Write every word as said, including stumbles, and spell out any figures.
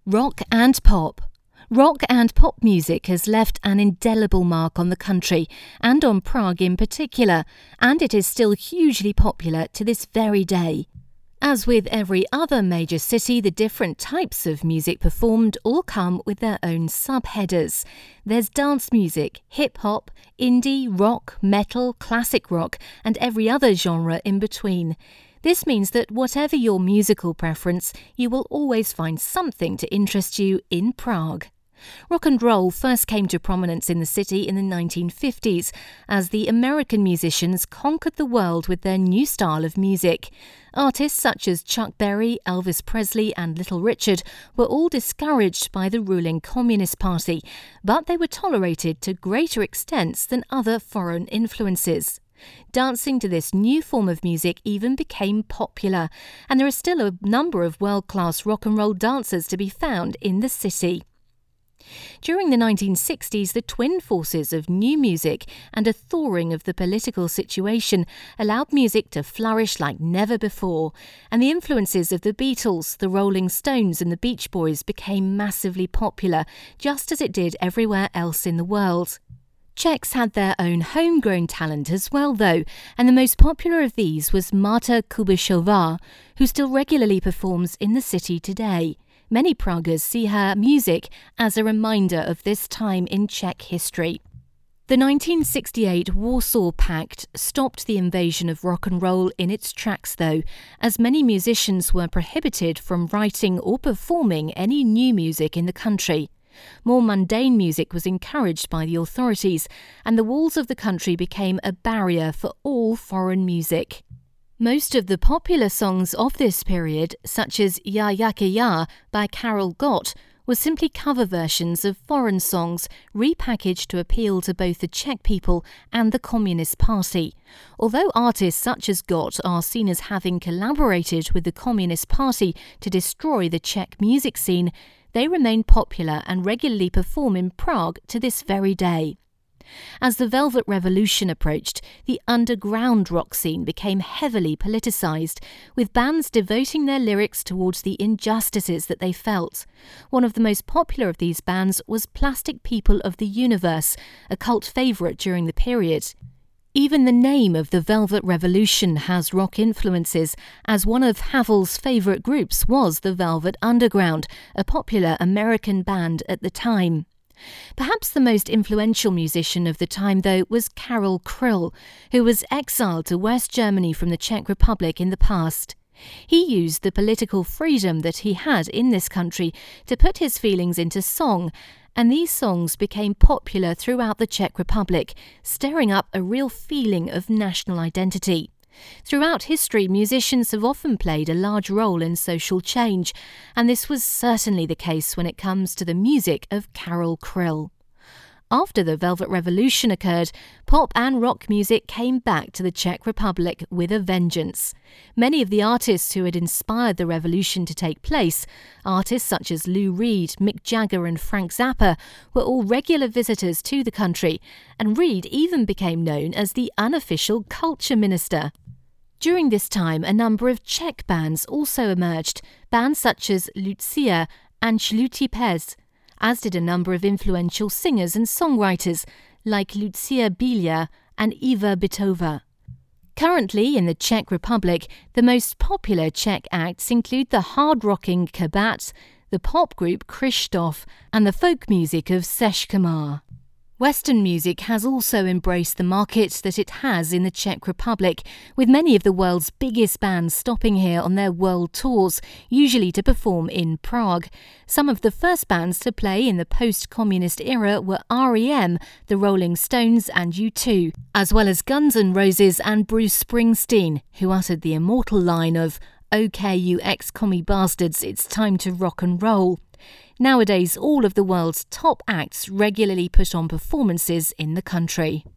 Rock and pop. Rock and pop music has left an indelible mark on the country, and on Prague in particular, and it is still hugely popular to this very day. As with every other major city, the different types of music performed all come with their own subheaders. There's dance music, hip-hop, indie, rock, metal, classic rock, and every other genre in between. This means that whatever your musical preference, you will always find something to interest you in Prague. Rock and roll first came to prominence in the city in the nineteen fifties as the American musicians conquered the world with their new style of music. Artists such as Chuck Berry, Elvis Presley and Little Richard were all discouraged by the ruling Communist Party, but they were tolerated to greater extents than other foreign influences. Dancing to this new form of music even became popular, and there are still a number of world-class rock and roll dancers to be found in the city. During the nineteen sixties, the twin forces of new music and a thawing of the political situation allowed music to flourish like never before, and the influences of the Beatles, the Rolling Stones and the Beach Boys became massively popular, just as it did everywhere else in the world. Czechs had their own homegrown talent as well, though, and the most popular of these was Marta Kubišová, who still regularly performs in the city today. Many Praguers see her music as a reminder of this time in Czech history. The nineteen sixty-eight Warsaw Pact stopped the invasion of rock and roll in its tracks, though, as many musicians were prohibited from writing or performing any new music in the country. More mundane music was encouraged by the authorities, and the walls of the country became a barrier for all foreign music. Most of the popular songs of this period, such as Ja jaké ja by Karel Gott, were simply cover versions of foreign songs repackaged to appeal to both the Czech people and the Communist Party. Although artists such as Gott are seen as having collaborated with the Communist Party to destroy the Czech music scene, they remain popular and regularly perform in Prague to this very day. As the Velvet Revolution approached, the underground rock scene became heavily politicised, with bands devoting their lyrics towards the injustices that they felt. One of the most popular of these bands was Plastic People of the Universe, a cult favourite during the period. Even the name of the Velvet Revolution has rock influences, as one of Havel's favourite groups was the Velvet Underground, a popular American band at the time. Perhaps the most influential musician of the time, though, was Karel Kryl, who was exiled to West Germany from the Czech Republic in the past. He used the political freedom that he had in this country to put his feelings into song, and these songs became popular throughout the Czech Republic, stirring up a real feeling of national identity. Throughout history, musicians have often played a large role in social change, and this was certainly the case when it comes to the music of Karel Kryl. After the Velvet Revolution occurred, pop and rock music came back to the Czech Republic with a vengeance. Many of the artists who had inspired the revolution to take place, artists such as Lou Reed, Mick Jagger and Frank Zappa, were all regular visitors to the country, and Reed even became known as the unofficial culture minister. During this time, a number of Czech bands also emerged, bands such as Lucia and Žlutý pes, as did a number of influential singers and songwriters like Lucia Bílá and Eva Bytová. Currently in the Czech Republic, the most popular Czech acts include the hard-rocking Kabát, the pop group Kryštof, and the folk music of Seškamar. Western music has also embraced the market that it has in the Czech Republic, with many of the world's biggest bands stopping here on their world tours, usually to perform in Prague. Some of the first bands to play in the post-communist era were R E M, the Rolling Stones and U two, as well as Guns N' Roses and Bruce Springsteen, who uttered the immortal line of "OK, you ex-commie bastards, it's time to rock and roll." Nowadays, all of the world's top acts regularly put on performances in the country.